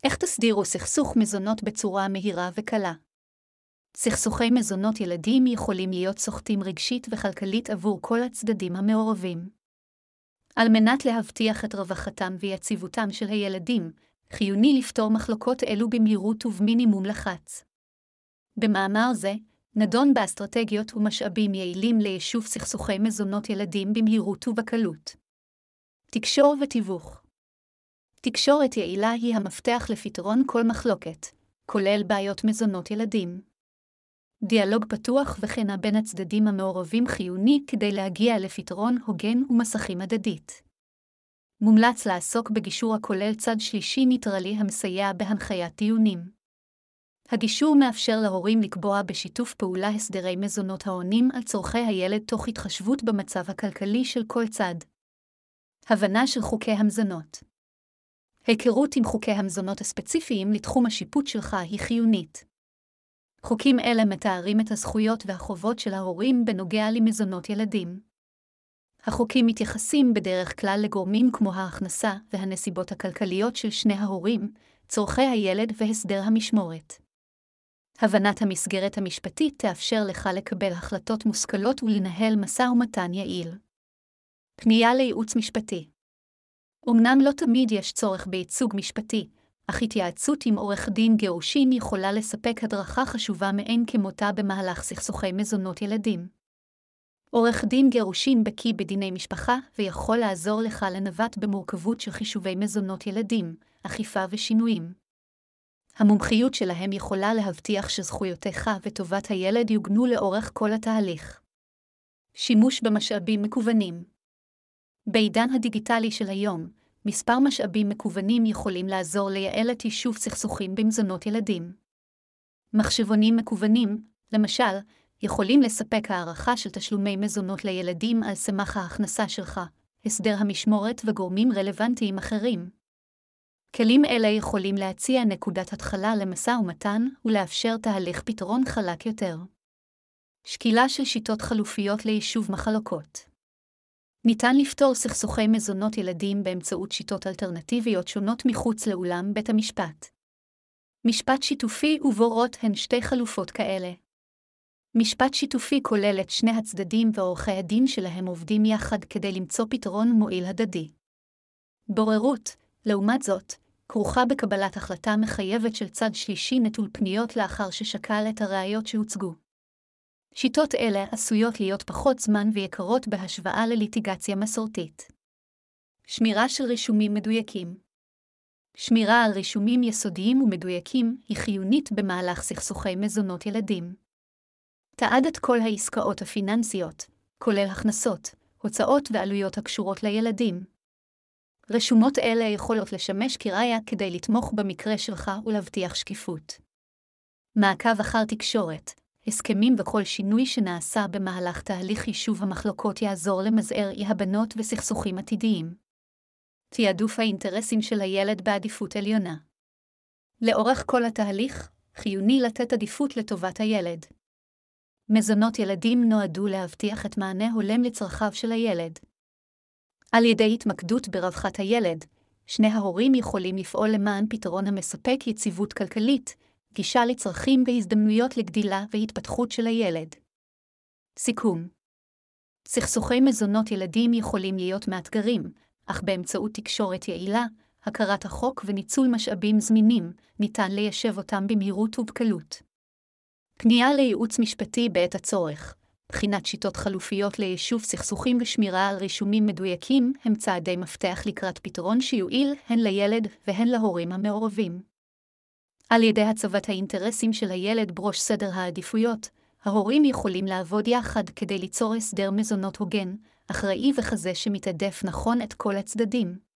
איך תסדירו סכסוך מזונות בצורה מהירה וקלה? סכסוכי מזונות ילדים יכולים להיות סוחטים רגשית וכלכלית עבור כל הצדדים המעורבים. על מנת להבטיח את רווחתם ויציבותם של הילדים, חיוני לפתור מחלוקות אלו במהירות ובמינימום לחץ. במאמר זה, נדון באסטרטגיות ומשאבים יעילים ליישוב סכסוכי מזונות ילדים במהירות ובקלות. תקשורת ותיווך. תקשורת יעילה היא המפתח לפתרון כל מחלוקת, כולל בעיות מזונות ילדים. דיאלוג פתוח וכנה בין הצדדים המעורבים חיוני כדי להגיע לפתרון הוגן ומסכים הדדית. מומלץ לעסוק בגישור הכולל צד שלישי ניטרלי המסייע בהנחיית דיונים. הגישור מאפשר להורים לקבוע בשיתוף פעולה הסדרי מזונות העונים על צורכי הילד תוך התחשבות במצב הכלכלי של כל צד. הבנה של חוקי המזונות. היכרות עם חוקי המזונות הספציפיים לתחום השיפוט שלך היא חיונית. חוקים אלה מתארים את הזכויות והחובות של ההורים בנוגע למזונות ילדים. החוקים מתייחסים בדרך כלל לגורמים כמו ההכנסה והנסיבות הכלכליות של שני ההורים, צורכי הילד והסדר המשמורת. הבנת המסגרת המשפטית תאפשר לך לקבל החלטות מושכלות ולנהל משא ומתן יעיל. פנייה לייעוץ משפטי. אמנם לא תמיד יש צורך בייצוג משפטי, אך התייעצות עם עורך דין גירושין יכולה לספק הדרכה חשובה מאין כמותה במהלך סכסוכי מזונות ילדים. עורך דין גירושין בקיא בדיני משפחה ויכול לעזור לך לנווט במורכבות של חישובי מזונות ילדים, אכיפה ושינויים. המומחיות שלהם יכולה להבטיח שזכויותיך וטובת הילד יוגנו לאורך כל התהליך. שימוש במשאבים מקוונים. בעידן הדיגיטלי של היום, מספר משאבים מקוונים יכולים לעזור לייעל את יישוב סכסוכים במזונות ילדים. מחשבונים מקוונים, למשל, יכולים לספק הערכה של תשלומי מזונות לילדים על סמך ההכנסה שלך, הסדר המשמורת וגורמים רלוונטיים אחרים. כלים אלה יכולים להציע נקודת התחלה למשא ומתן ולאפשר תהליך פתרון חלק יותר. שקילה של שיטות חלופיות ליישוב מחלוקות. ניתן לפתור סכסוכי מזונות ילדים באמצעות שיטות אלטרנטיביות שונות מחוץ לאולם בית המשפט. משפט שיתופי ובורות הן שתי חלופות כאלה. משפט שיתופי כולל את שני הצדדים ועורכי הדין שלהם עובדים יחד כדי למצוא פתרון מועיל הדדי. בוררות, לעומת זאת, כרוכה בקבלת החלטה מחייבת של צד שלישי נטול פניות לאחר ששקל את הראיות שהוצגו. שיטות אלה עשויות להיות פחות זמן ויקרות בהשוואה לליטיגציה מסורתית. שמירה של רישומים מדויקים. שמירה על רישומים יסודיים ומדויקים היא חיונית במהלך סכסוכי מזונות ילדים. תעד את כל העסקאות הפיננסיות, כולל הכנסות, הוצאות ועלויות הקשורות לילדים. רשומות אלה יכולות לשמש כראיה כדי לתמוך במקרה שלך ולהבטיח שקיפות. מעקב אחר תקשורת. הסכמים וכל שינוי שנעשה במהלך תהליך יישוב המחלוקות יעזור למזער אי-הבנות וסכסוכים עתידיים. תיעדוף האינטרסים של הילד בעדיפות עליונה. לאורך כל התהליך, חיוני לתת עדיפות לטובת הילד. מזונות ילדים נועדו להבטיח את מענה הולם לצרכיו של הילד. על ידי התמקדות ברווחת הילד, שני ההורים יכולים לפעול למען פתרון המספק יציבות כלכלית, גישה לצרכים והזדמנויות לגדילה והתפתחות של הילד. סיכום. סכסוכי מזונות ילדים יכולים להיות מאתגרים, אך באמצעות תקשורת יעילה, הכרת החוק וניצול משאבים זמינים, ניתן ליישב אותם במהירות ובקלות. פנייה לייעוץ משפטי בעת הצורך, בחינת שיטות חלופיות ליישוב סכסוכים ושמירה על רישומים מדויקים הם צעדי מפתח לקראת פתרון שיועיל הן לילד והן להורים המעורבים. על ידי הצבת האינטרסים של הילד בראש סדר העדיפויות, ההורים יכולים לעבוד יחד כדי ליצור הסדר מזונות הוגן, אחראי וכזה שמתעדף נכון את כל הצדדים.